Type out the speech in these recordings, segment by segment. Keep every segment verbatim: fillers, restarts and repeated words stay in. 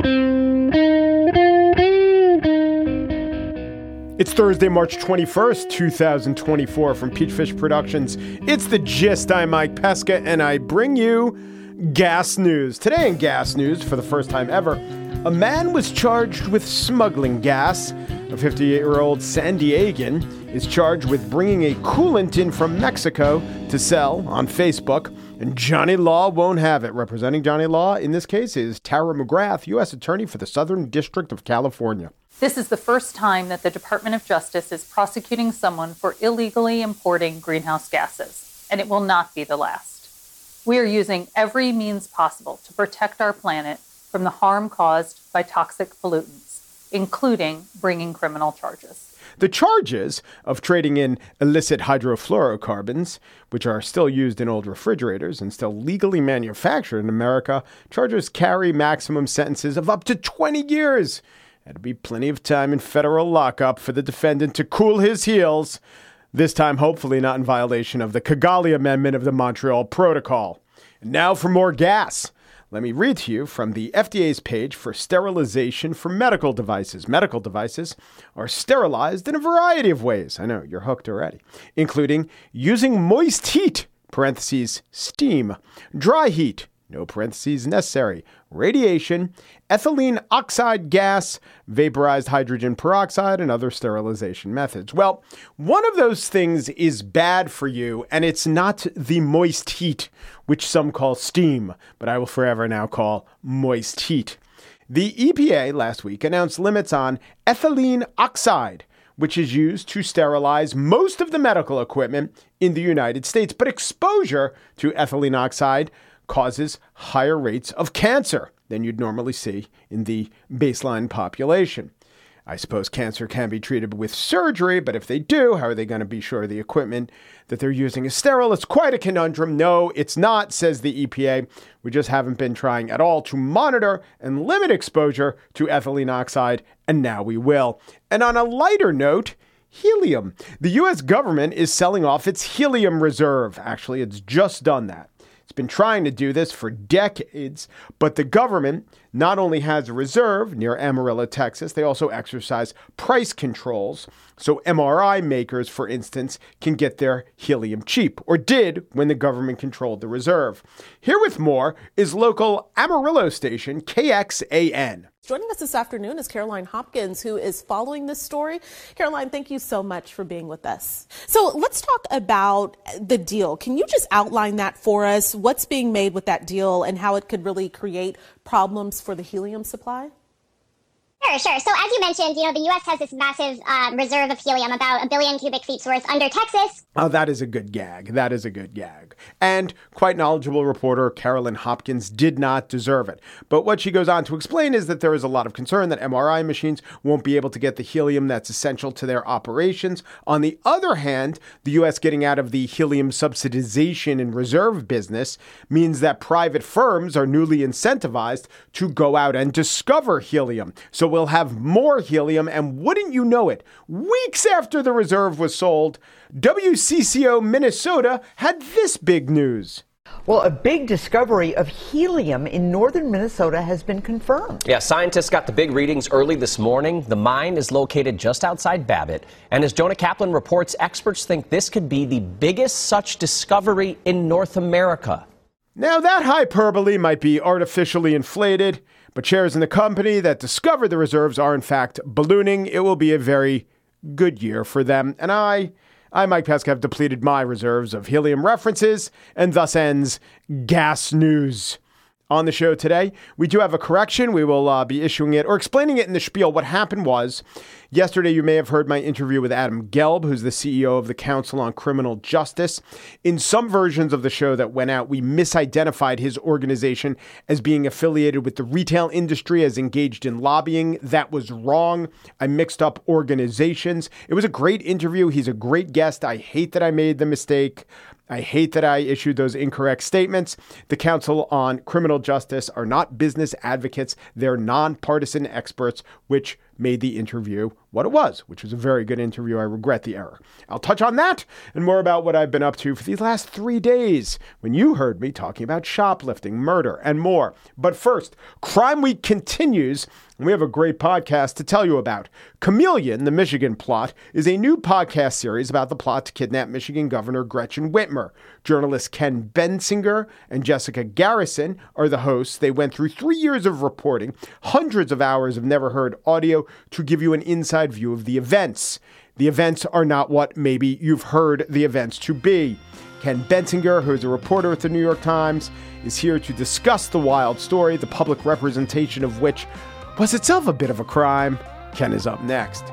It's Thursday, March twenty-first, two thousand twenty-four. From Peachfish Productions, it's The Gist. I'm Mike Pesca, and I bring you gas news. Today in gas news, for the first time ever, a man was charged with smuggling gas. A fifty-eight-year-old San Diegan is charged with bringing a coolant in from Mexico to sell on Facebook, and Johnny Law won't have it. Representing Johnny Law in this case is Tara McGrath, U S Attorney for the Southern District of California. This is the first time that the Department of Justice is prosecuting someone for illegally importing greenhouse gases, and it will not be the last. We are using every means possible to protect our planet from the harm caused by toxic pollutants, including bringing criminal charges. The charges of trading in illicit hydrofluorocarbons, which are still used in old refrigerators and still legally manufactured in America, charges carry maximum sentences of up to twenty years. That'd be plenty of time in federal lockup for the defendant to cool his heels, this time hopefully not in violation of the Kigali Amendment of the Montreal Protocol. And now for more gas. Let me read to you from the F D A's page for sterilization for medical devices. Medical devices are sterilized in a variety of ways. I know, you're hooked already, including using moist heat, parentheses, steam, dry heat, no parentheses necessary, radiation, ethylene oxide gas, vaporized hydrogen peroxide, and other sterilization methods. Well, one of those things is bad for you, and it's not the moist heat, which some call steam, but I will forever now call moist heat. The E P A last week announced limits on ethylene oxide, which is used to sterilize most of the medical equipment in the United States, but exposure to ethylene oxide causes higher rates of cancer than you'd normally see in the baseline population. I suppose cancer can be treated with surgery, but if they do, how are they going to be sure the equipment that they're using is sterile? It's quite a conundrum. No, it's not, says the E P A. We just haven't been trying at all to monitor and limit exposure to ethylene oxide, and now we will. And on a lighter note, helium. The U S government is selling off its helium reserve. Actually, it's just done that. It's been trying to do this for decades, but the government not only has a reserve near Amarillo, Texas, they also exercise price controls. So M R I makers, for instance, can get their helium cheap, or did when the government controlled the reserve. Here with more is local Amarillo station K X A N. Joining us this afternoon is Caroline Hopkins, who is following this story. Caroline, thank you so much for being with us. So let's talk about the deal. Can you just outline that for us? What's being made with that deal and how it could really create problems for the helium supply? Sure, sure. So as you mentioned, you know, the U S has this massive um, reserve of helium, about a billion cubic feet worth under Texas. Oh, that is a good gag. That is a good gag. And quite knowledgeable reporter Caroline Hopkins did not deserve it. But what she goes on to explain is that there is a lot of concern that M R I machines won't be able to get the helium that's essential to their operations. On the other hand, the U S getting out of the helium subsidization and reserve business means that private firms are newly incentivized to go out and discover helium. So we'll have more helium, and wouldn't you know it, weeks after the reserve was sold, W C C O Minnesota had this big news. Well, a big discovery of helium in northern Minnesota has been confirmed. Yeah, scientists got the big readings early this morning. The mine is located just outside Babbitt. And as Jonah Kaplan reports, experts think this could be the biggest such discovery in North America. Now, that hyperbole might be artificially inflated, but shares in the company that discovered the reserves are, in fact, ballooning. It will be a very good year for them. And I, I, Mike Pesca, have depleted my reserves of helium references, and thus ends gas news. On the show today, we do have a correction. We will uh, be issuing it or explaining it in the spiel. What happened was, yesterday you may have heard my interview with Adam Gelb, who's the C E O of the Council on Criminal Justice. In some versions of the show that went out, we misidentified his organization as being affiliated with the retail industry, as engaged in lobbying. That was wrong. I mixed up organizations. It was a great interview. He's a great guest. I hate that I made the mistake. I hate that I issued those incorrect statements. The Council on Criminal Justice are not business advocates. They're nonpartisan experts, which made the interview what it was, which was a very good interview. I regret the error. I'll touch on that and more about what I've been up to for these last three days when you heard me talking about shoplifting, murder, and more. But first, Crime Week continues, and we have a great podcast to tell you about. Chameleon, the Michigan Plot, is a new podcast series about the plot to kidnap Michigan Governor Gretchen Whitmer. Journalists Ken Bensinger and Jessica Garrison are the hosts. They went through three years of reporting, hundreds of hours of never heard audio to give you an inside view of the events. The events are not what maybe you've heard the events to be. Ken Bensinger, who is a reporter at the New York Times, is here to discuss the wild story, the public representation of which was itself a bit of a crime. Ken is up next.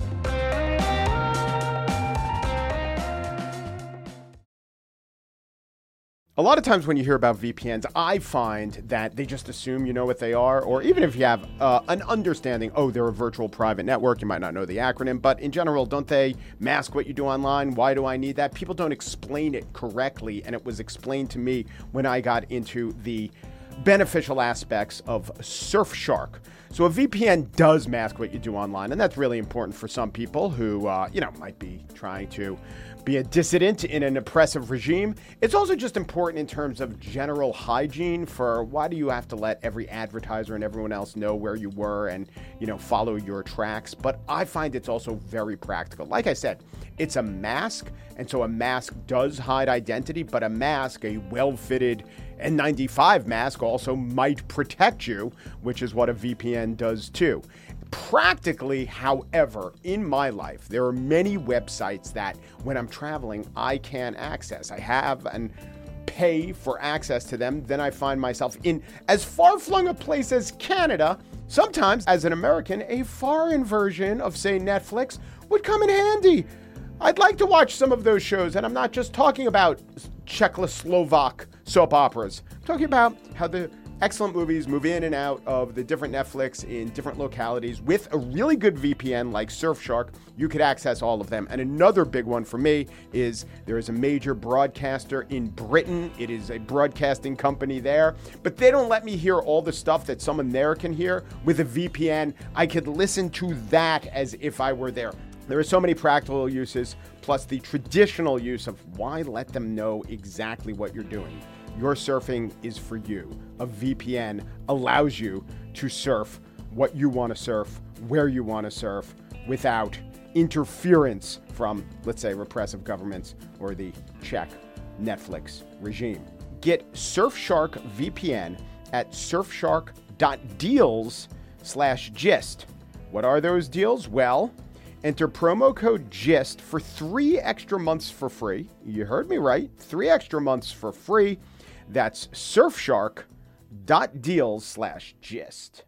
A lot of times when you hear about V P Ns, I find that they just assume you know what they are, or even if you have uh, an understanding, oh, they're a virtual private network, you might not know the acronym, but in general, don't they mask what you do online? Why do I need that? People don't explain it correctly, and it was explained to me when I got into the beneficial aspects of Surfshark. So a V P N does mask what you do online, and that's really important for some people who, uh, you know, might be trying to be a dissident in an oppressive regime. It's also just important in terms of general hygiene for why do you have to let every advertiser and everyone else know where you were and, you know, follow your tracks. But I find it's also very practical. Like I said, it's a mask, and so a mask does hide identity, but a mask, a well-fitted N ninety-five mask, also might protect you, which is what a V P N does too. Practically, however, in my life, there are many websites that when I'm traveling, I can access. I have and pay for access to them. Then I find myself in as far-flung a place as Canada. Sometimes, as an American, a foreign version of, say, Netflix would come in handy. I'd like to watch some of those shows, and I'm not just talking about Czechoslovak soap operas. I'm talking about how the excellent movies move in and out of the different Netflix in different localities. With a really good V P N like Surfshark, you could access all of them. And another big one for me is there is a major broadcaster in Britain. It is a broadcasting company there, but they don't let me hear all the stuff that someone there can hear. With a V P N, I could listen to that as if I were there. There are so many practical uses, plus the traditional use of why let them know exactly what you're doing. Your surfing is for you. A V P N allows you to surf what you want to surf, where you want to surf, without interference from, let's say, repressive governments or the Czech Netflix regime. Get Surfshark V P N at surfshark.deals slash gist. What are those deals? Well, enter promo code GIST for three extra months for free. You heard me right. Three extra months for free. That's surfshark.deals slash gist.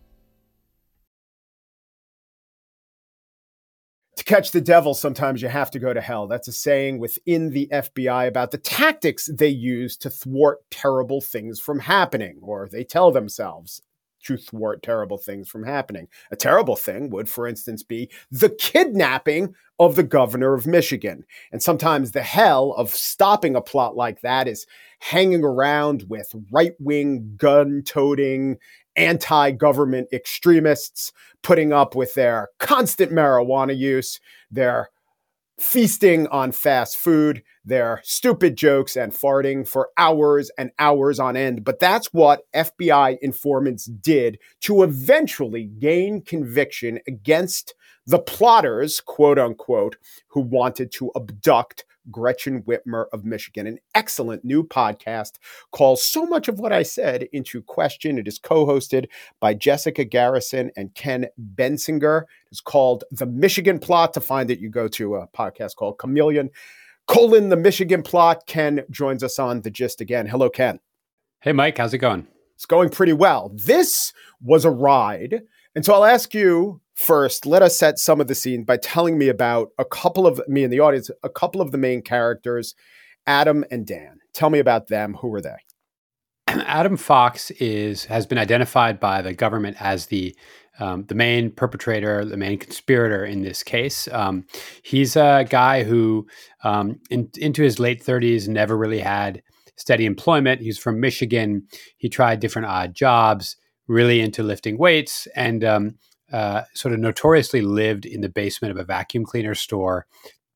To catch the devil, sometimes you have to go to hell. That's a saying within the F B I about the tactics they use to thwart terrible things from happening, or they tell themselves to thwart terrible things from happening. A terrible thing would, for instance, be the kidnapping of the governor of Michigan. And sometimes the hell of stopping a plot like that is hanging around with right-wing, gun-toting, anti-government extremists, putting up with their constant marijuana use, their feasting on fast food, their stupid jokes and farting for hours and hours on end. But that's what F B I informants did to eventually gain conviction against the plotters, quote unquote, who wanted to abduct Gretchen Whitmer of Michigan. An excellent new podcast calls so much of what I said into question. It is co-hosted by Jessica Garrison and Ken Bensinger. It's called The Michigan Plot. To find it, you go to a podcast called Chameleon, colon, The Michigan Plot. Ken joins us on The Gist again. Hello, Ken. Hey, Mike. How's it going? It's going pretty well. This was a ride. And so I'll ask you first, let us set some of the scene by telling me about a couple of, me and the audience, a couple of the main characters, Adam and Dan. Tell me about them. Who were they? Adam Fox is has been identified by the government as the um, the main perpetrator, the main conspirator in this case. Um, he's a guy who, um, in, into his late thirties, never really had steady employment. He's from Michigan. He tried different odd jobs, really into lifting weights, and um, uh, sort of notoriously lived in the basement of a vacuum cleaner store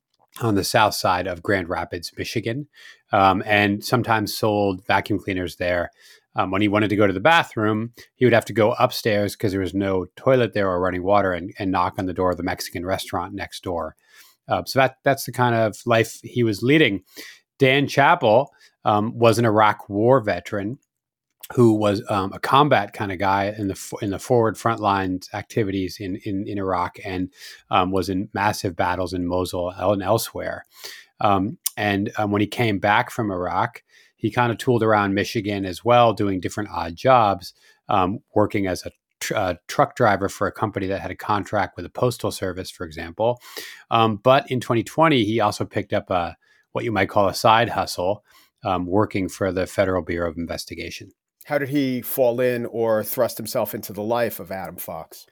on the south side of Grand Rapids, Michigan, um, and sometimes sold vacuum cleaners there. Um, when he wanted to go to the bathroom, he would have to go upstairs because there was no toilet there or running water, and, and knock on the door of the Mexican restaurant next door. Uh, so that that's the kind of life he was leading. Dan Chappell um, was an Iraq War veteran who was um, a combat kind of guy in the in the forward front lines activities in in, in Iraq, and um, was in massive battles in Mosul and elsewhere. Um, and um, when he came back from Iraq, he kind of tooled around Michigan as well, doing different odd jobs, um, working as a tr- uh, truck driver for a company that had a contract with the Postal Service, for example. Um, but in twenty twenty, he also picked up a what you might call a side hustle, um, working for the Federal Bureau of Investigation. How did he fall in or thrust himself into the life of Adam Fox?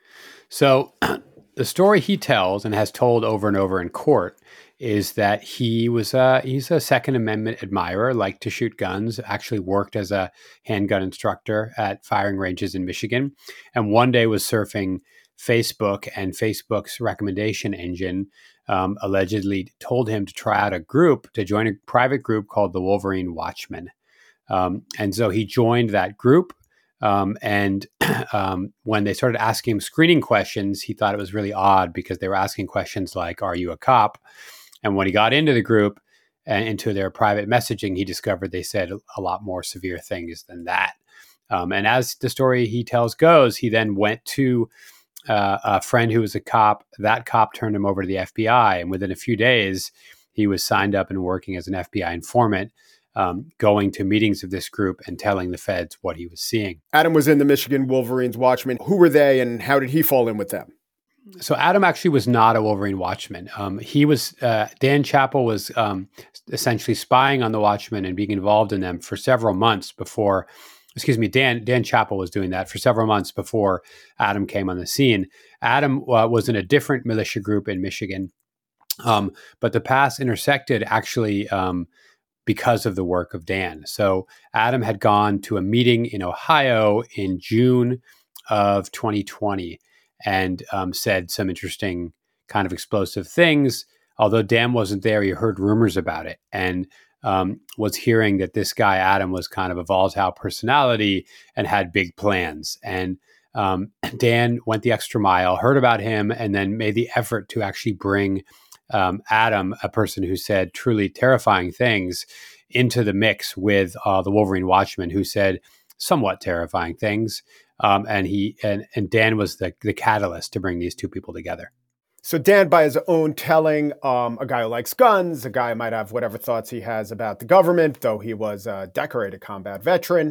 So the story he tells and has told over and over in court is that he was a, he's a Second Amendment admirer, liked to shoot guns, actually worked as a handgun instructor at firing ranges in Michigan, and one day was surfing Facebook, and Facebook's recommendation engine um, allegedly told him to try out a group, to join a private group called the Wolverine Watchmen. Um, and so he joined that group. Um, and um, when they started asking him screening questions, he thought it was really odd because they were asking questions like, "Are you a cop?" And when he got into the group and into their private messaging, he discovered they said a lot more severe things than that. Um, and as the story he tells goes, he then went to uh, a friend who was a cop. That cop turned him over to the F B I. And within a few days, he was signed up and working as an F B I informant, Um, going to meetings of this group and telling the feds what he was seeing. Adam was in the Michigan Wolverines Watchmen. Who were they and how did he fall in with them? So Adam actually was not a Wolverine Watchman. Um, he was, uh, Dan Chappell was um, essentially spying on the Watchmen and being involved in them for several months before, excuse me, Dan Dan Chappell was doing that for several months before Adam came on the scene. Adam uh, was in a different militia group in Michigan, um, but the paths intersected actually um, because of the work of Dan. So Adam had gone to a meeting in Ohio in June of twenty twenty and um, said some interesting kind of explosive things. Although Dan wasn't there, he heard rumors about it and um, was hearing that this guy, Adam, was kind of a volatile personality and had big plans. And um, Dan went the extra mile, heard about him, and then made the effort to actually bring Um, Adam, a person who said truly terrifying things, into the mix with uh, the Wolverine Watchman, who said somewhat terrifying things. Um, and he and, and Dan was the, the catalyst to bring these two people together. So Dan, by his own telling, um, a guy who likes guns, a guy who might have whatever thoughts he has about the government, though he was a decorated combat veteran.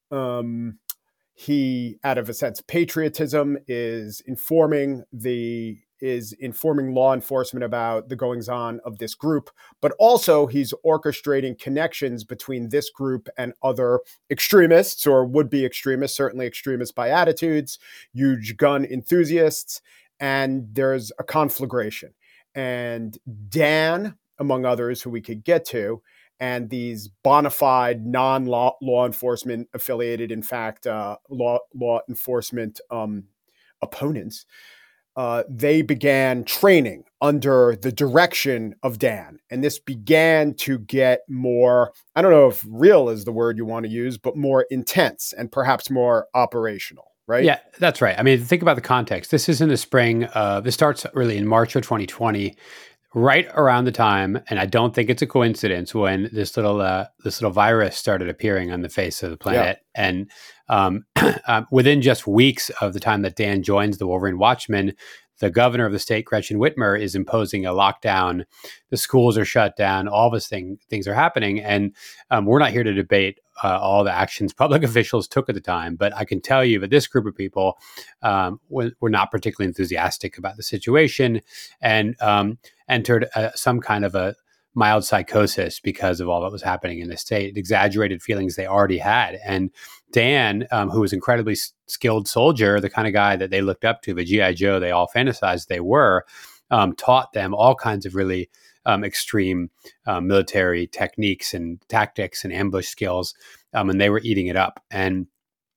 Um, he, out of a sense of patriotism, is informing the is informing law enforcement about the goings-on of this group, but also he's orchestrating connections between this group and other extremists or would-be extremists, certainly extremists by attitudes, huge gun enthusiasts, and there's a conflagration. And Dan, among others who we could get to, and these bona fide non-law law enforcement affiliated, in fact, uh, law law enforcement um, opponents, Uh, they began training under the direction of Dan. And this began to get more, I don't know if real is the word you want to use, but more intense and perhaps more operational, right? Yeah, that's right. I mean, think about the context. This is in the spring. Uh, this starts really in March of twenty twenty, right around the time, and I don't think it's a coincidence, when this little uh, this little virus started appearing on the face of the planet. Yeah. And um, um, within just weeks of the time that Dan joins the Wolverine Watchmen, the governor of the state, Gretchen Whitmer, is imposing a lockdown. The schools are shut down. All this thing things are happening, and um, we're not here to debate uh, all the actions public officials took at the time. But I can tell you that this group of people um, were, were not particularly enthusiastic about the situation, and um, entered uh, some kind of a mild psychosis because of all that was happening in the state, exaggerated feelings they already had. And Dan, um, who was an incredibly s- skilled soldier, the kind of guy that they looked up to, the G I Joe they all fantasized they were, um, taught them all kinds of really um, extreme um, military techniques and tactics and ambush skills, um, and they were eating it up. And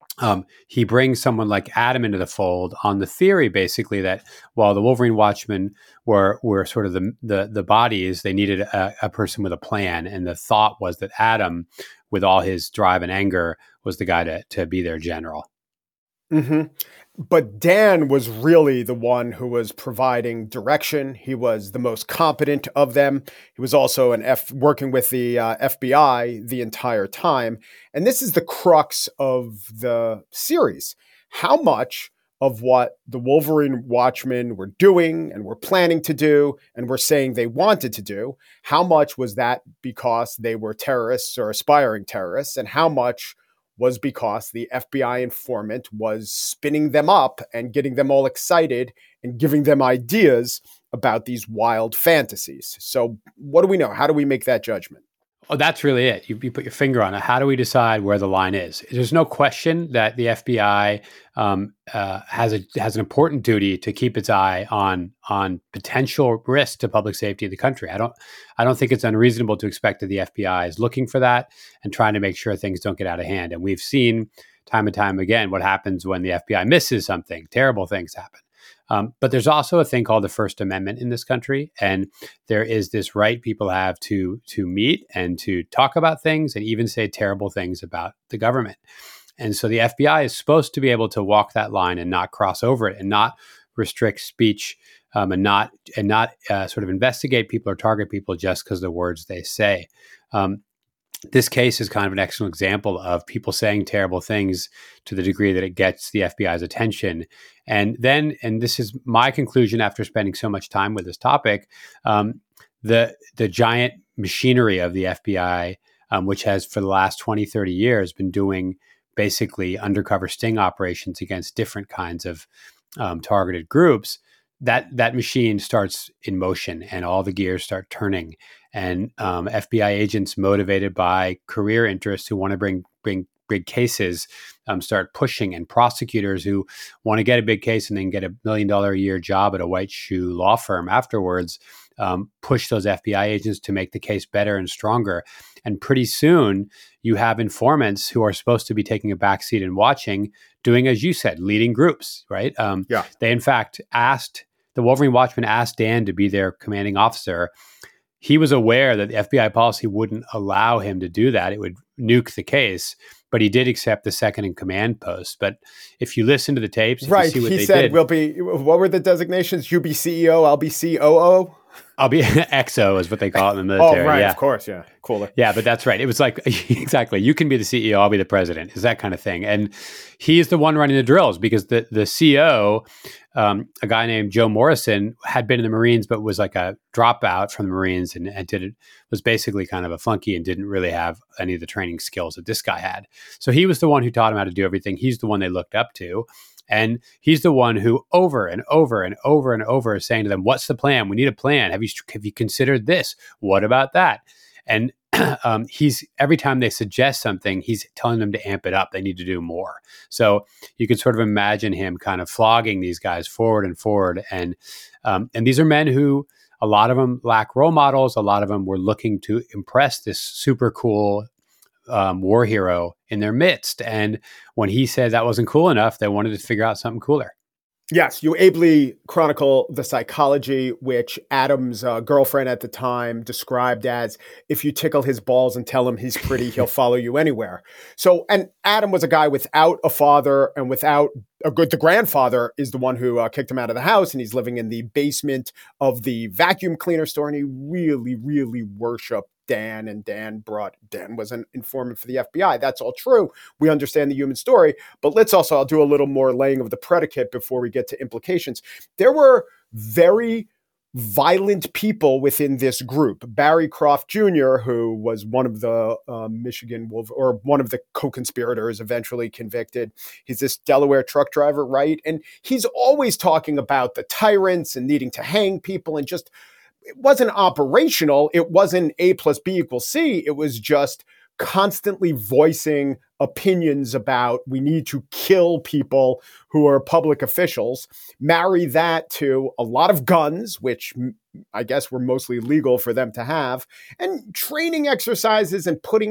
Um, he brings someone like Adam into the fold on the theory, basically, that while the Wolverine Watchmen were were sort of the the, the bodies, they needed a, a person with a plan. And the thought was that Adam, with all his drive and anger, was the guy to to be their general. Mm-hmm. But Dan was really the one who was providing direction. He was the most competent of them. He was also an F working with the uh, F B I the entire time. And this is the crux of the series. How much of what the Wolverine Watchmen were doing and were planning to do and were saying they wanted to do, how much was that because they were terrorists or aspiring terrorists, and how much was because the F B I informant was spinning them up and getting them all excited and giving them ideas about these wild fantasies. So what do we know? How do we make that judgment? Oh, that's really it. You, you put your finger on it. How do we decide where the line is? There's no question that the F B I um, uh, has a has an important duty to keep its eye on on potential risk to public safety of the country. I don't I don't think it's unreasonable to expect that the F B I is looking for that and trying to make sure things don't get out of hand. And we've seen time and time again what happens when the F B I misses something. Terrible things happen. Um, but there's also a thing called the First Amendment in this country, and there is this right people have to to meet and to talk about things and even say terrible things about the government. And so the F B I is supposed to be able to walk that line and not cross over it and not restrict speech um, and not and not uh, sort of investigate people or target people just because of the words they say. Um, This case is kind of an excellent example of people saying terrible things to the degree that it gets the F B I's attention. And then, and this is my conclusion after spending so much time with this topic, um, the the giant machinery of the F B I, um, which has for the last twenty, thirty years been doing basically undercover sting operations against different kinds of um, targeted groups, that that machine starts in motion and all the gears start turning. And um, F B I agents motivated by career interests who want to bring bring big cases um, start pushing, and prosecutors who want to get a big case and then get a million dollar a year job at a white shoe law firm afterwards um, push those F B I agents to make the case better and stronger. And pretty soon you have informants who are supposed to be taking a backseat and watching, doing, as you said, leading groups, right? Um, Yeah. They, in fact, asked, the Wolverine Watchmen asked Dan to be their commanding officer. He was aware that the F B I policy wouldn't allow him to do that. It would nuke the case, but he did accept the second in command post. But if you listen to the tapes, if Right. you see what He they said, did, we'll be, what were the designations? You be C E O, I'll be C O O. I'll be X O is what they call it in the military. Oh, right. Yeah. Of course. Yeah. Cooler. Yeah, but that's right. It was like, exactly, you can be the C E O, I'll be the president, is that kind of thing. And he is the one running the drills because the, the C E O, um, a guy named Joe Morrison, had been in the Marines, but was like a dropout from the Marines and, and did it, was basically kind of a flunky and didn't really have any of the training skills that this guy had. So he was the one who taught him how to do everything. He's the one they looked up to. And he's the one who over and over and over and over is saying to them, what's the plan? We need a plan. Have you have you considered this? What about that? And um, he's every time they suggest something, he's telling them to amp it up. They need to do more. So you can sort of imagine him kind of flogging these guys forward and forward. And um, and these are men who, a lot of them lack role models. A lot of them were looking to impress this super cool Um, war hero in their midst. And when he said that wasn't cool enough, they wanted to figure out something cooler. Yes, you ably chronicle the psychology, which Adam's uh, girlfriend at the time described as, if you tickle his balls and tell him he's pretty, he'll follow you anywhere. So, and Adam was a guy without a father and without a good, the grandfather is the one who uh, kicked him out of the house, and he's living in the basement of the vacuum cleaner store. And he really, really worshiped Dan, and Dan brought, Dan was an informant for the F B I. That's all true. We understand the human story, but let's also, I'll do a little more laying of the predicate before we get to implications. There were very violent people within this group. Barry Croft Junior, who was one of the uh, Michigan Wolf, or one of the co-conspirators eventually convicted. He's this Delaware truck driver, right? And he's always talking about the tyrants and needing to hang people, and just, it wasn't operational. It wasn't A plus B equals C. It was just constantly voicing opinions about, we need to kill people who are public officials. Marry that to a lot of guns, which I guess were mostly legal for them to have, and training exercises and putting it,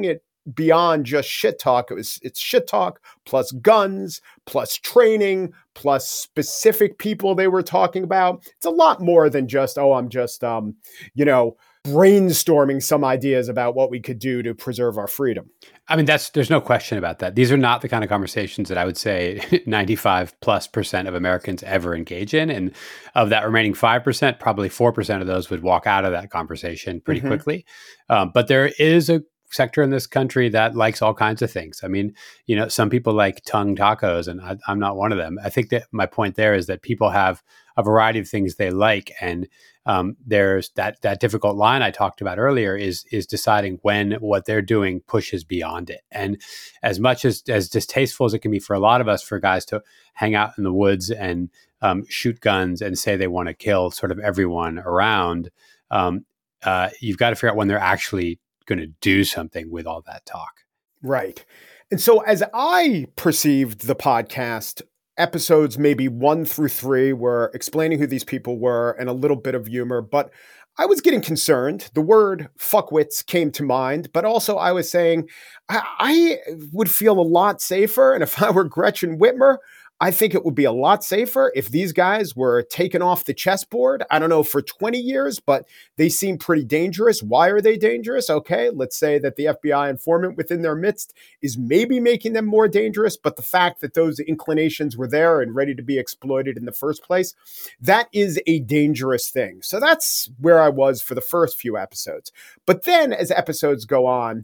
beyond just shit talk. It was it's shit talk plus guns, plus training, plus specific people they were talking about. It's a lot more than just, oh, I'm just, um, you know, brainstorming some ideas about what we could do to preserve our freedom. I mean, that's there's no question about that. These are not the kind of conversations that I would say ninety-five plus percent of Americans ever engage in. And of that remaining five percent, probably four percent of those would walk out of that conversation pretty mm-hmm. quickly. Um, but there is a sector in this country that likes all kinds of things. I mean, you know, some people like tongue tacos, and I, I'm not one of them. I think that my point there is that people have a variety of things they like, and um, there's that that difficult line I talked about earlier is is deciding when what they're doing pushes beyond it. And as much as as distasteful as it can be for a lot of us, for guys to hang out in the woods and um, shoot guns and say they want to kill sort of everyone around, um, uh, you've got to figure out when they're actually going to do something with all that talk. Right. And so as I perceived the podcast, episodes maybe one through three were explaining who these people were and a little bit of humor, but I was getting concerned. The word fuckwits came to mind, but also I was saying I, I would feel a lot safer. And if I were Gretchen Whitmer, I think it would be a lot safer if these guys were taken off the chessboard. I don't know, for twenty years, but they seem pretty dangerous. Why are they dangerous? Okay, let's say that the F B I informant within their midst is maybe making them more dangerous, but the fact that those inclinations were there and ready to be exploited in the first place, that is a dangerous thing. So that's where I was for the first few episodes. But then as episodes go on,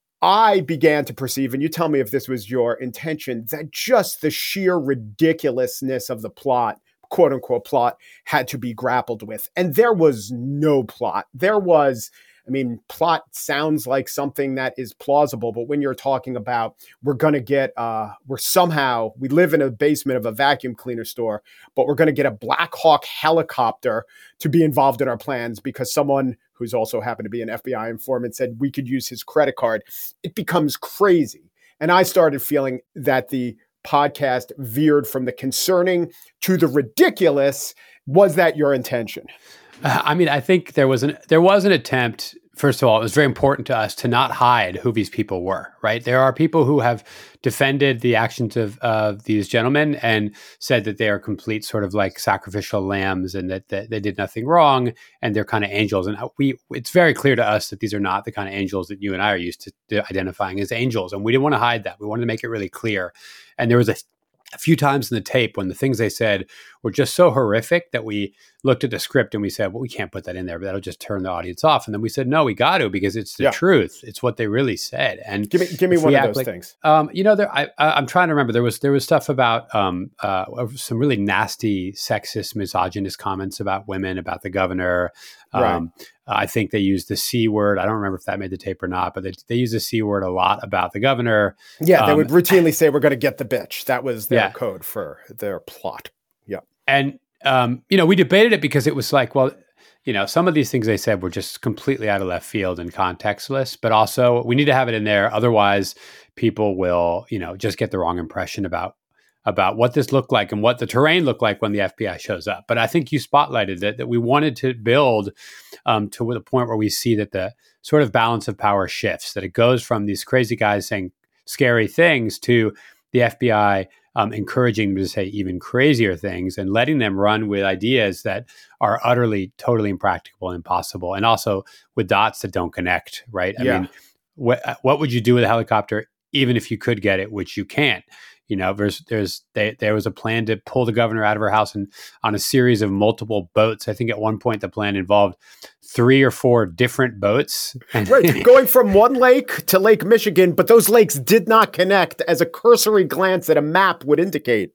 I began to perceive, and you tell me if this was your intention, that just the sheer ridiculousness of the plot, quote unquote plot, had to be grappled with. And there was no plot. There was, I mean, plot sounds like something that is plausible, but when you're talking about we're going to get, uh, we're somehow, we live in a basement of a vacuum cleaner store, but we're going to get a Black Hawk helicopter to be involved in our plans because someone who's also happened to be an F B I informant said we could use his credit card. It becomes crazy. And I started feeling that the podcast veered from the concerning to the ridiculous. Was that your intention? Uh, I mean, I think there was an there was an attempt. First of all, it was very important to us to not hide who these people were, right? There are people who have defended the actions of uh, these gentlemen and said that they are complete sort of like sacrificial lambs and that, that they did nothing wrong and they're kind of angels. And we, it's very clear to us that these are not the kind of angels that you and I are used to, to identifying as angels. And we didn't want to hide that. We wanted to make it really clear. And there was a A few times in the tape when the things they said were just so horrific that we looked at the script and we said, well, we can't put that in there, but that'll just turn the audience off. And then we said, no, we got to, because it's the yeah. truth. It's what they really said. And give me, give me one of those like, things. Um, you know, there, I, I'm trying to remember. There was there was stuff about um, uh, some really nasty, sexist, misogynist comments about women, about the governor. Um, right. I think they used the C word. I don't remember if that made the tape or not, but they, they use the C word a lot about the governor. Yeah, um, they would routinely say, we're going to get the bitch. That was their yeah. code for their plot. Yeah. And, um, you know, we debated it because it was like, well, you know, some of these things they said were just completely out of left field and contextless, but also we need to have it in there. Otherwise, people will, you know, just get the wrong impression about about what this looked like and what the terrain looked like when the F B I shows up. But I think you spotlighted that, that we wanted to build um, to the point where we see that the sort of balance of power shifts, that it goes from these crazy guys saying scary things to the F B I um, encouraging them to say even crazier things and letting them run with ideas that are utterly, totally impractical and impossible. And also with dots that don't connect, right? I yeah. mean, what, what would you do with a helicopter, even if you could get it, which you can't? You know, there's there's they, there was a plan to pull the governor out of her house and on a series of multiple boats. I think at one point the plan involved three or four different boats. Right, going from one lake to Lake Michigan, but those lakes did not connect, as a cursory glance at a map would indicate.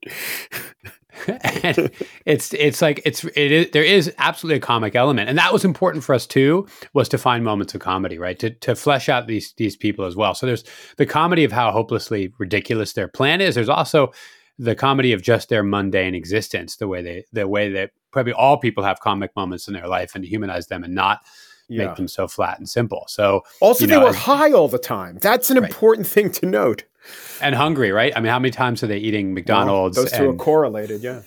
And it's it's like it's it is there is absolutely a comic element, and that was important for us too, was to find moments of comedy, right? To to flesh out these these people as well. So there's the comedy of how hopelessly ridiculous their plan is. There's also the comedy of just their mundane existence, the way they the way that probably all people have comic moments in their life, and to humanize them and not yeah. make them so flat and simple. So also, you they know, were as, high all the time. That's an right. important thing to note. And hungry, right? I mean, how many times are they eating McDonald's? Well, those two and... are correlated, yeah.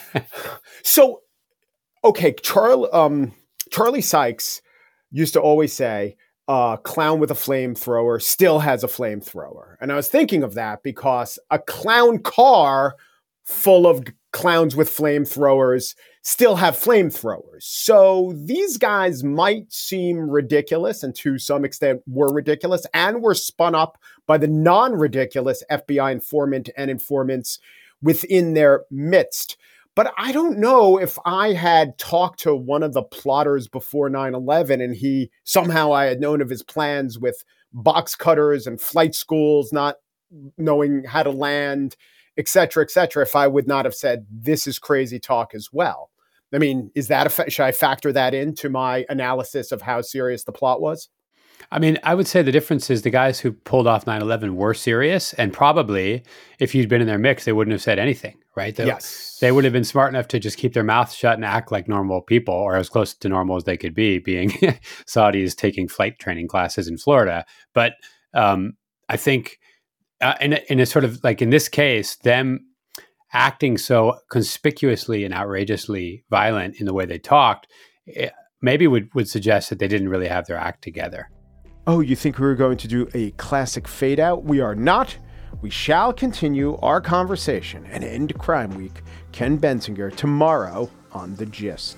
So, okay, Charlie, um, Charlie Sykes used to always say, a clown with a flamethrower still has a flamethrower. And I was thinking of that because a clown car full of clowns with flamethrowers still have flamethrowers. So these guys might seem ridiculous, and to some extent were ridiculous, and were spun up by the non-ridiculous F B I informant and informants within their midst. But I don't know if I had talked to one of the plotters before nine eleven and he somehow I had known of his plans with box cutters and flight schools, not knowing how to land, et cetera, et cetera, if I would not have said, this is crazy talk as well. I mean, is that a fa- should I factor that into my analysis of how serious the plot was? I mean, I would say the difference is the guys who pulled off nine eleven were serious, and probably if you'd been in their mix, they wouldn't have said anything, right? They, yes. They would have been smart enough to just keep their mouth shut and act like normal people, or as close to normal as they could be, being Saudis taking flight training classes in Florida. But um, I think uh, in, a, in a sort of like in this case, them acting so conspicuously and outrageously violent in the way they talked, maybe would, would suggest that they didn't really have their act together. Oh, you think we were going to do a classic fade out? We are not. We shall continue our conversation and end Crime Week. Ken Bensinger tomorrow on The Gist.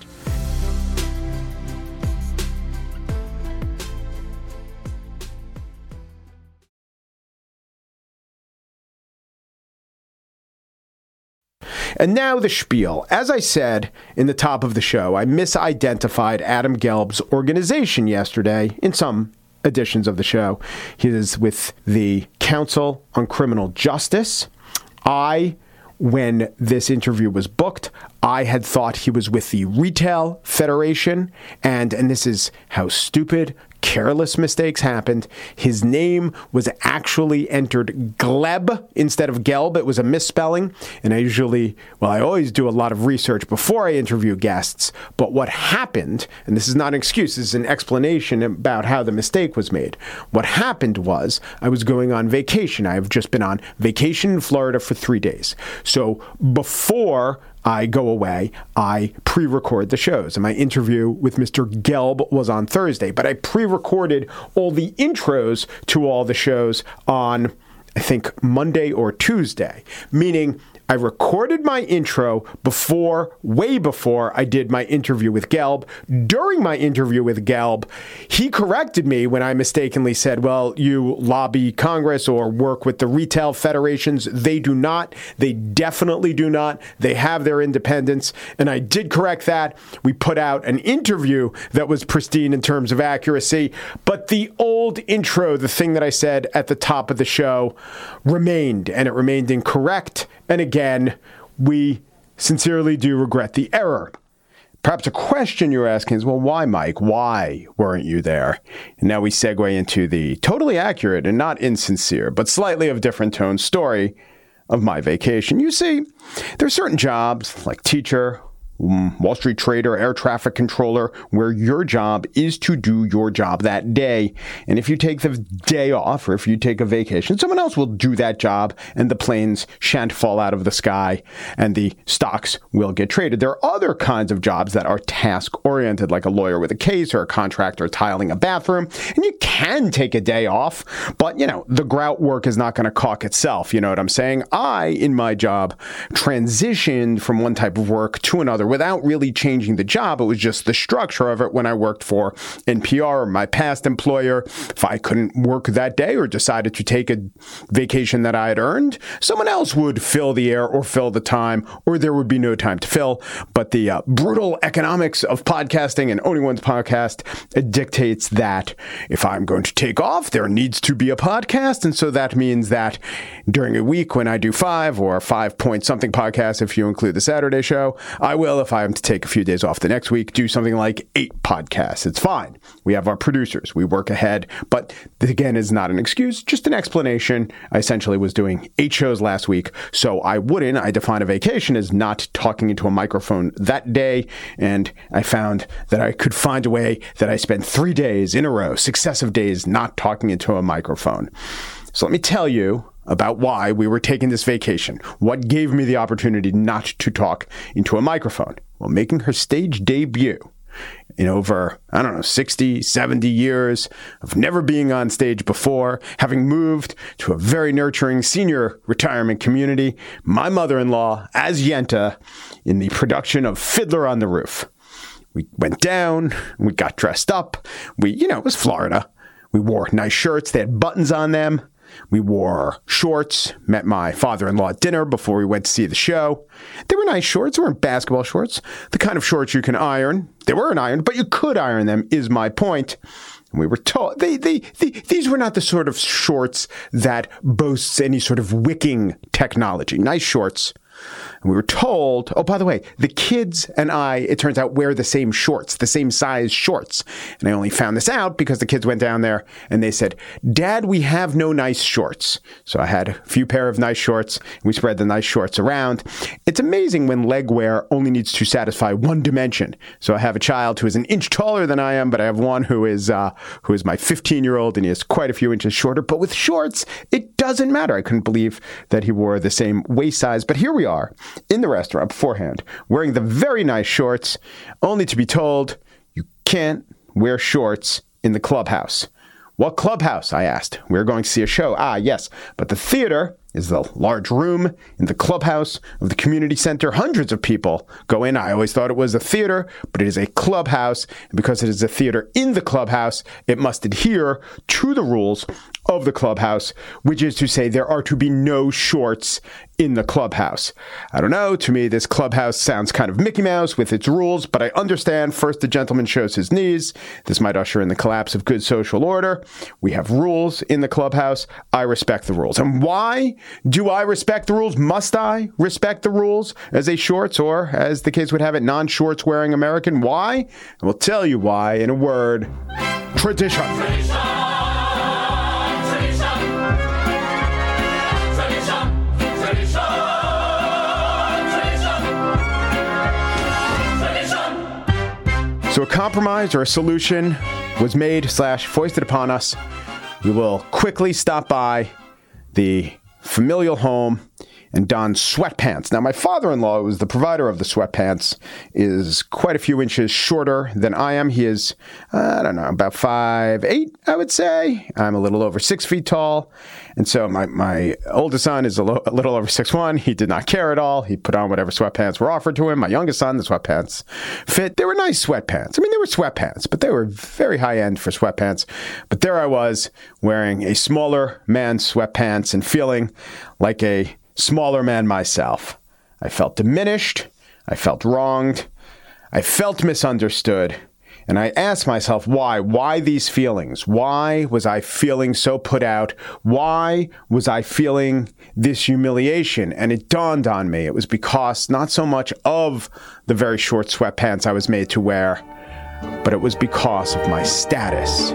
And now the spiel. As I said in the top of the show, I misidentified Adam Gelb's organization yesterday in some editions of the show. He is with the Council on Criminal Justice. I, when this interview was booked, I had thought he was with the Retail Federation, and and this is how stupid, careless mistakes happened. His name was actually entered Gleb instead of Gelb. It was a misspelling, and I usually, well, I always do a lot of research before I interview guests, but what happened, and this is not an excuse, this is an explanation about how the mistake was made. What happened was I was going on vacation. I have just been on vacation in Florida for three days. So before I go away, I pre-record the shows. And my interview with Mister Gelb was on Thursday, but I pre-recorded all the intros to all the shows on, I think, Monday or Tuesday, meaning I recorded my intro before, way before I did my interview with Gelb. During my interview with Gelb, he corrected me when I mistakenly said, well, you lobby Congress or work with the retail federations. They do not. They definitely do not. They have their independence. And I did correct that. We put out an interview that was pristine in terms of accuracy. But the old intro, the thing that I said at the top of the show, remained, and it remained incorrect. And again, we sincerely do regret the error. Perhaps a question you're asking is, well, why, Mike? Why weren't you there? And now we segue into the totally accurate and not insincere, but slightly of different tone story of my vacation. You see, there are certain jobs like teacher, Wall Street trader, air traffic controller, where your job is to do your job that day. And if you take the day off or if you take a vacation, someone else will do that job and the planes shan't fall out of the sky and the stocks will get traded. There are other kinds of jobs that are task-oriented, like a lawyer with a case or a contractor tiling a bathroom. And you can take a day off, but, you know, the grout work is not going to caulk itself. You know what I'm saying? I, in my job, transitioned from one type of work to another without really changing the job. It was just the structure of it when I worked for N P R, my past employer. If I couldn't work that day or decided to take a vacation that I had earned, someone else would fill the air or fill the time, or there would be no time to fill. But the uh, brutal economics of podcasting and owning one's podcast dictates that if I'm going to take off, there needs to be a podcast. And so that means that during a week when I do five or five point something podcasts, if you include the Saturday show, I will, if I am to take a few days off the next week, do something like eight podcasts. It's fine. We have our producers. We work ahead. But this, again, is not an excuse, just an explanation. I essentially was doing eight shows last week, so I wouldn't. I define a vacation as not talking into a microphone that day, and I found that I could find a way that I spent three days in a row, successive days, not talking into a microphone. So let me tell you about why we were taking this vacation. What gave me the opportunity not to talk into a microphone? Well, making her stage debut in over, I don't know, sixty, seventy years of never being on stage before, having moved to a very nurturing senior retirement community, my mother-in-law as Yenta in the production of Fiddler on the Roof. We went down, we got dressed up. We, you know, it was Florida. We wore nice shirts. They had buttons on them. We wore shorts, met my father-in-law at dinner before we went to see the show. They were nice shorts. They weren't basketball shorts. The kind of shorts you can iron. They weren't ironed, but you could iron them, is my point. And we were told, they, they, they, these were not the sort of shorts that boasts any sort of wicking technology. Nice shorts. And we were told, oh, by the way, the kids and I, it turns out, wear the same shorts, the same size shorts. And I only found this out because the kids went down there and they said, Dad, we have no nice shorts. So I had a few pair of nice shorts. And we spread the nice shorts around. It's amazing when leg wear only needs to satisfy one dimension. So I have a child who is an inch taller than I am, but I have one who is uh, who is my fifteen-year-old, and he is quite a few inches shorter. But with shorts, it doesn't matter. I couldn't believe that he wore the same waist size. But here we are in the restaurant beforehand, wearing the very nice shorts, only to be told you can't wear shorts in the clubhouse. What clubhouse? I asked. We were going to see a show. Ah, yes, but the theater is the large room in the clubhouse of the community center. Hundreds of people go in. I always thought it was a theater, but it is a clubhouse. And because it is a theater in the clubhouse, it must adhere to the rules of the clubhouse, which is to say there are to be no shorts in the clubhouse. I don't know. To me, this clubhouse sounds kind of Mickey Mouse with its rules, but I understand. First, the gentleman shows his knees. This might usher in the collapse of good social order. We have rules in the clubhouse. I respect the rules. And why do I respect the rules? Must I respect the rules as a shorts, or as the case would have it, non-shorts wearing American? Why? And we'll tell you why in a word. Tradition. Tradition. So a compromise or a solution was made slash foisted upon us. We will quickly stop by the familial home and don sweatpants. Now, my father-in-law, who was the provider of the sweatpants, is quite a few inches shorter than I am. He is, uh, I don't know, about five eight, I would say. I'm a little over six feet tall. And so my, my oldest son is a, lo- a little over six one. He did not care at all. He put on whatever sweatpants were offered to him. My youngest son, the sweatpants fit. They were nice sweatpants. I mean, they were sweatpants, but they were very high-end for sweatpants. But there I was wearing a smaller man's sweatpants and feeling like a smaller man myself. I felt diminished. I felt wronged. I felt misunderstood. And I asked myself, why? Why these feelings? Why was I feeling so put out? Why was I feeling this humiliation? And it dawned on me. It was because not so much of the very short sweatpants I was made to wear, but it was because of my status.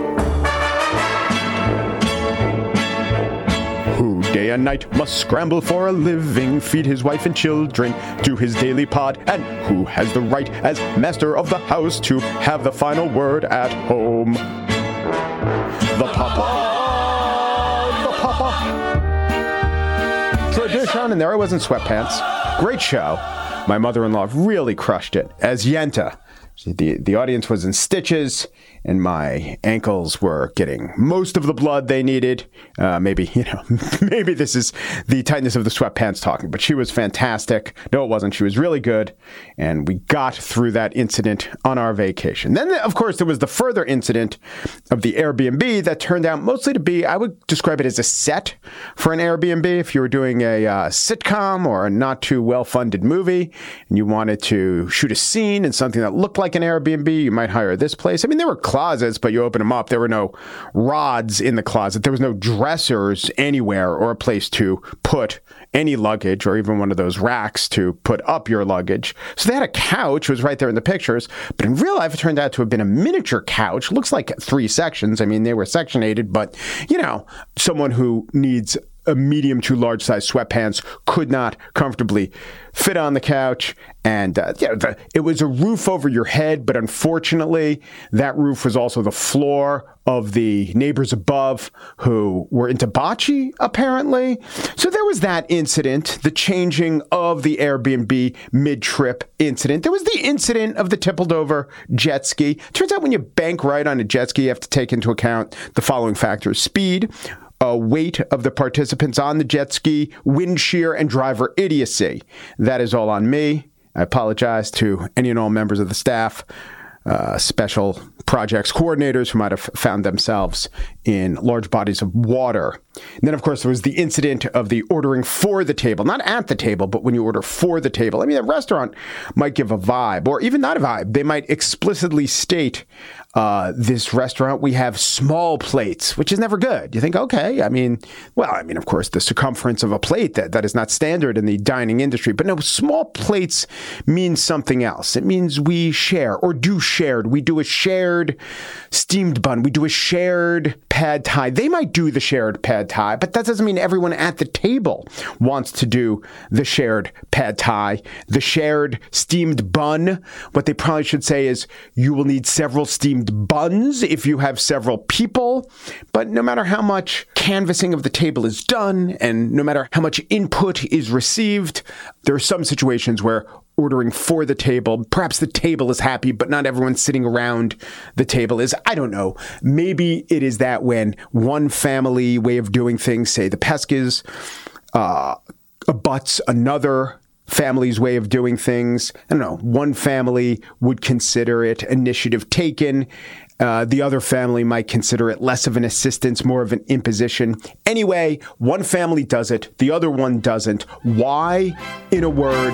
Who day and night must scramble for a living, feed his wife and children, do his daily pod, and who has the right as master of the house to have the final word at home? The Papa. The Papa. Tradition. And there I was in sweatpants. Great show. My mother-in-law really crushed it as Yenta. The, the audience was in stitches, and my ankles were getting most of the blood they needed. Uh, maybe, you know, maybe this is the tightness of the sweatpants talking, but she was fantastic. No, it wasn't. She was really good. And we got through that incident on our vacation. Then, of course, there was the further incident of the Airbnb that turned out mostly to be, I would describe it as a set for an Airbnb. If you were doing a uh, sitcom or a not too well-funded movie and you wanted to shoot a scene in something that looked like an Airbnb, you might hire this place. I mean, there were closets, but you open them up. There were no rods in the closet. There was no dressers anywhere or a place to put any luggage or even one of those racks to put up your luggage. So they had a couch, it was right there in the pictures, but in real life, it turned out to have been a miniature couch. Looks like three sections. I mean, they were sectionated, but, you know, someone who needs a medium to large size sweatpants could not comfortably fit on the couch. And uh, yeah, the, it was a roof over your head, but unfortunately, that roof was also the floor of the neighbors above who were into bocce, apparently. So there was that incident, the changing of the Airbnb mid-trip incident. There was the incident of the tippled over jet ski. Turns out when you bank right on a jet ski, you have to take into account the following factors: speed, Uh, weight of the participants on the jet ski, wind shear, and driver idiocy. That is all on me. I apologize to any and all members of the staff, uh, special projects coordinators who might have found themselves in large bodies of water. And then, of course, there was the incident of the ordering for the table, not at the table, but when you order for the table. I mean, a restaurant might give a vibe, or even not a vibe. They might explicitly state, uh, this restaurant, we have small plates, which is never good. You think, okay, I mean, well, I mean, of course, the circumference of a plate, that, that is not standard in the dining industry. But no, small plates means something else. It means we share or do shared. We do a shared steamed bun. We do a shared pad thai. They might do the shared pad thai, but that doesn't mean everyone at the table wants to do the shared pad thai, the shared steamed bun. What they probably should say is you will need several steamed buns if you have several people. But no matter how much canvassing of the table is done and no matter how much input is received, there are some situations where ordering for the table, perhaps the table is happy, but not everyone sitting around the table is. I don't know. Maybe it is that when one family way of doing things, say the Peskes, uh, abuts another family's way of doing things. I don't know. One family would consider it initiative taken. Uh, the other family might consider it less of an assistance, more of an imposition. Anyway, one family does it. The other one doesn't. Why? In a word,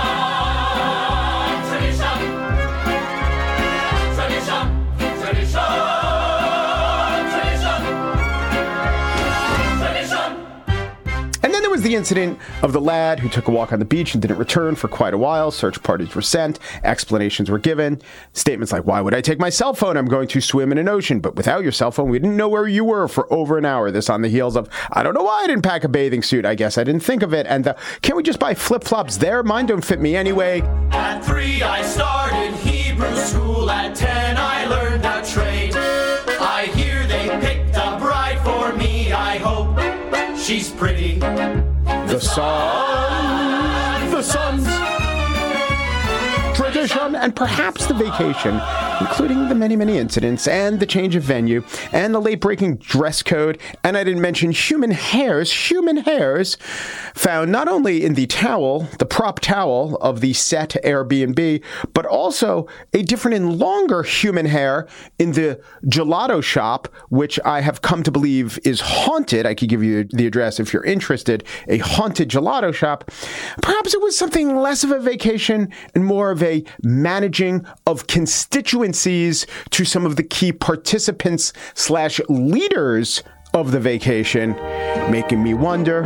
was the incident of the lad who took a walk on the beach and didn't return for quite a while. Search parties were sent. Explanations were given. Statements like, why would I take my cell phone? I'm going to swim in an ocean. But without your cell phone, we didn't know where you were for over an hour. This on the heels of, I don't know why I didn't pack a bathing suit. I guess I didn't think of it. And the, can't we just buy flip-flops there? Mine don't fit me anyway. At three, I started Hebrew school. At ten, I learned a trade. I hear they picked a bride for me. I hope she's pretty. The sun, the sun's tradition, and perhaps the vacation, including the many, many incidents and the change of venue and the late-breaking dress code. And I didn't mention human hairs, human hairs found not only in the towel, the prop towel of the set Airbnb, but also a different and longer human hair in the gelato shop, which I have come to believe is haunted. I could give you the address if you're interested. A haunted gelato shop. Perhaps it was something less of a vacation and more of a managing of constituencies to some of the key participants slash leaders of the vacation, making me wonder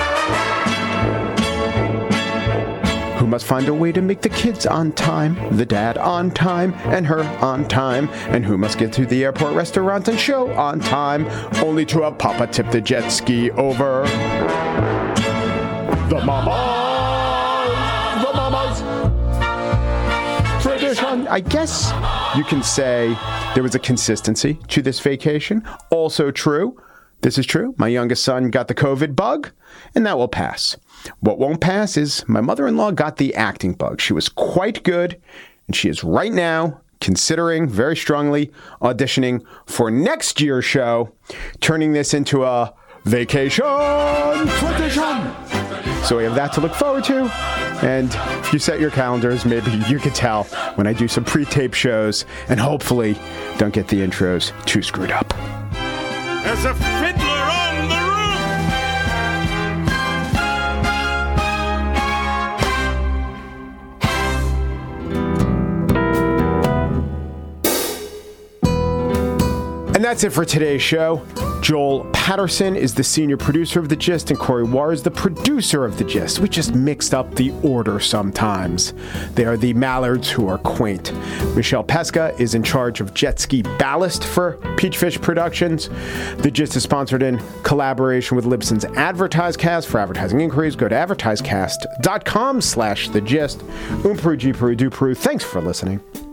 who must find a way to make the kids on time, the dad on time, and her on time, and who must get to the airport restaurant and show on time, only to have Papa tip the jet ski over. The mama, the mama's tradition. I guess you can say there was a consistency to this vacation. Also true. This is true. My youngest son got the COVID bug, and that will pass. What won't pass is my mother-in-law got the acting bug. She was quite good, and she is right now considering very strongly auditioning for next year's show, turning this into a vacation tradition. So we have that to look forward to. And if you set your calendars, maybe you could tell when I do some pre-tape shows and hopefully don't get the intros too screwed up. There's a fiddler on the roof. And that's it for today's show. Joel Patterson is the senior producer of The Gist, and Corey War is the producer of The Gist. We just mixed up the order sometimes. They are the Mallards who are quaint. Michelle Pesca is in charge of jet ski ballast for Peachfish Productions. The Gist is sponsored in collaboration with Libsyn's AdvertiseCast. For advertising inquiries, go to advertisecast.com slash The Gist. Um Peru, G Peru, Du Peru. Thanks for listening.